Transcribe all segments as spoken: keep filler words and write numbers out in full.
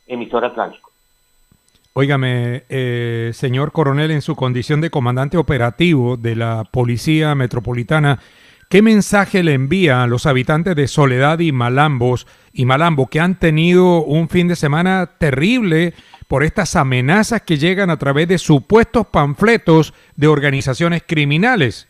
emisor Atlántico. Óigame, eh, señor coronel, en su condición de comandante operativo de la Policía Metropolitana, ¿qué mensaje le envía a los habitantes de Soledad y Malambos y Malambo que han tenido un fin de semana terrible por estas amenazas que llegan a través de supuestos panfletos de organizaciones criminales?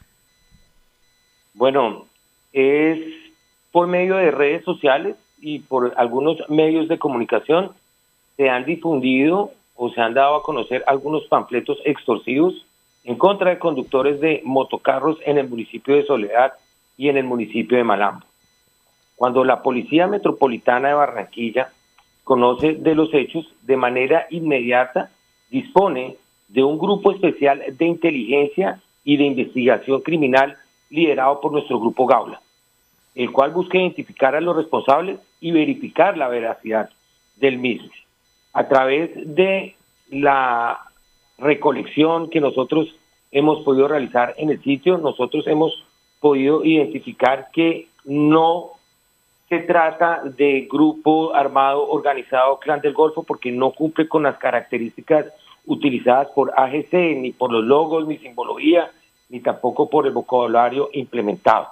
Bueno, es por medio de redes sociales y por algunos medios de comunicación se han difundido o se han dado a conocer algunos panfletos extorsivos en contra de conductores de motocarros en el municipio de Soledad y en el municipio de Malambo. Cuando la Policía Metropolitana de Barranquilla conoce de los hechos, de manera inmediata dispone de un grupo especial de inteligencia y de investigación criminal liderado por nuestro grupo Gaula, el cual busca identificar a los responsables y verificar la veracidad del mismo. A través de la recolección que nosotros hemos podido realizar en el sitio, nosotros hemos podido identificar que no se trata de grupo armado organizado Clan del Golfo, porque no cumple con las características utilizadas por A G C, ni por los logos, ni simbología, ni tampoco por el vocabulario implementado.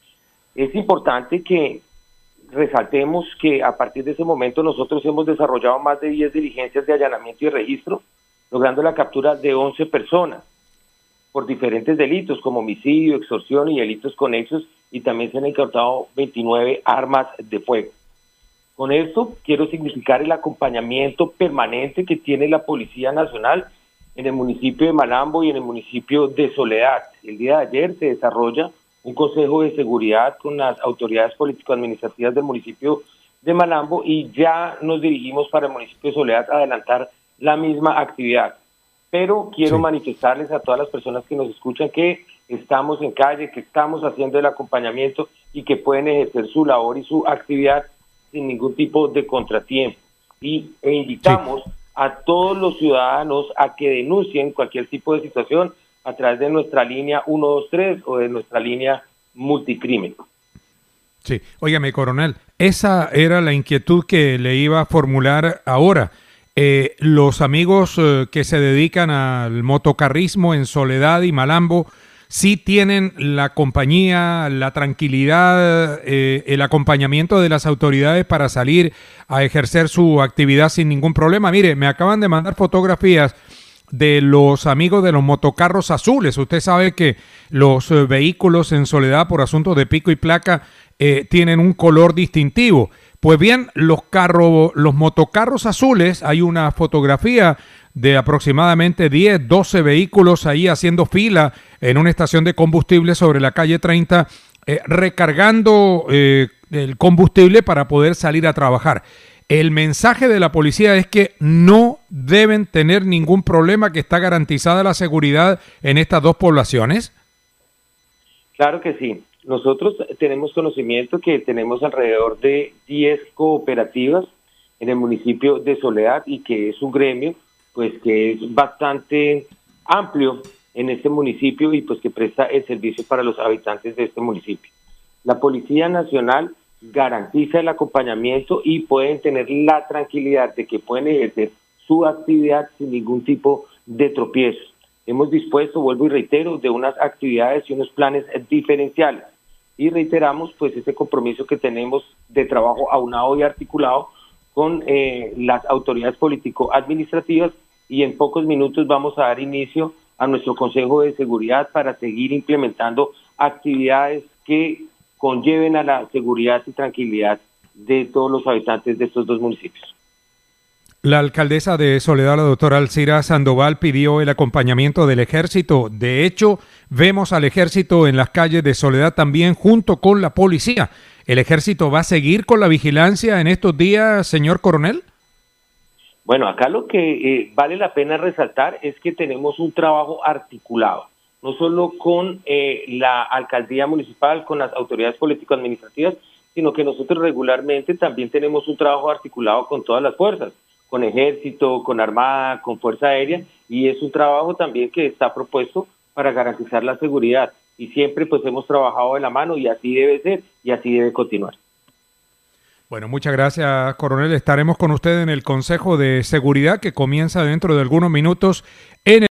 Es importante que resaltemos que a partir de ese momento nosotros hemos desarrollado más de diez diligencias de allanamiento y registro, logrando la captura de once personas por diferentes delitos como homicidio, extorsión y delitos conexos, y también se han incautado veintinueve armas de fuego. Con esto quiero significar el acompañamiento permanente que tiene la Policía Nacional en el municipio de Malambo y en el municipio de Soledad. El día de ayer se desarrolla un consejo de seguridad con las autoridades político-administrativas del municipio de Malambo y ya nos dirigimos para el municipio de Soledad a adelantar la misma actividad. Pero quiero sí. manifestarles a todas las personas que nos escuchan que estamos en calle, que estamos haciendo el acompañamiento y que pueden ejercer su labor y su actividad sin ningún tipo de contratiempo. Y e invitamos sí. a todos los ciudadanos a que denuncien cualquier tipo de situación a través de nuestra línea ciento veintitrés o de nuestra línea multicrimen. Sí, óigame, coronel, esa era la inquietud que le iba a formular ahora. Eh, los amigos eh, que se dedican al motocarrismo en Soledad y Malambo sí tienen la compañía, la tranquilidad, eh, el acompañamiento de las autoridades para salir a ejercer su actividad sin ningún problema. Mire, me acaban de mandar fotografías de los amigos de los motocarros azules. Usted sabe que los eh, vehículos en Soledad por asuntos de pico y placa eh, tienen un color distintivo. Pues bien, los carros, los motocarros azules, hay una fotografía de aproximadamente diez, doce vehículos ahí haciendo fila en una estación de combustible sobre la calle treinta, eh, recargando eh, el combustible para poder salir a trabajar. El mensaje de la policía es que no deben tener ningún problema, que está garantizada la seguridad en estas dos poblaciones. Claro que sí. Nosotros tenemos conocimiento que tenemos alrededor de diez cooperativas en el municipio de Soledad y que es un gremio pues que es bastante amplio en este municipio y pues que presta el servicio para los habitantes de este municipio. La Policía Nacional garantiza el acompañamiento y pueden tener la tranquilidad de que pueden ejercer su actividad sin ningún tipo de tropiezos. Hemos dispuesto, vuelvo y reitero, de unas actividades y unos planes diferenciales. Y reiteramos pues ese compromiso que tenemos de trabajo aunado y articulado con eh, las autoridades político-administrativas, y en pocos minutos vamos a dar inicio a nuestro Consejo de Seguridad para seguir implementando actividades que conlleven a la seguridad y tranquilidad de todos los habitantes de estos dos municipios. La alcaldesa de Soledad, la doctora Alcira Sandoval, pidió el acompañamiento del ejército. De hecho, vemos al ejército en las calles de Soledad también junto con la policía. ¿El ejército va a seguir con la vigilancia en estos días, señor coronel? Bueno, acá lo que eh, vale la pena resaltar es que tenemos un trabajo articulado, no solo con eh, la alcaldía municipal, con las autoridades político-administrativas, sino que nosotros regularmente también tenemos un trabajo articulado con todas las fuerzas, con ejército, con armada, con fuerza aérea, y es un trabajo también que está propuesto para garantizar la seguridad, y siempre pues hemos trabajado de la mano y así debe ser y así debe continuar. Bueno, muchas gracias, coronel. Estaremos con usted en el Consejo de Seguridad que comienza dentro de algunos minutos en el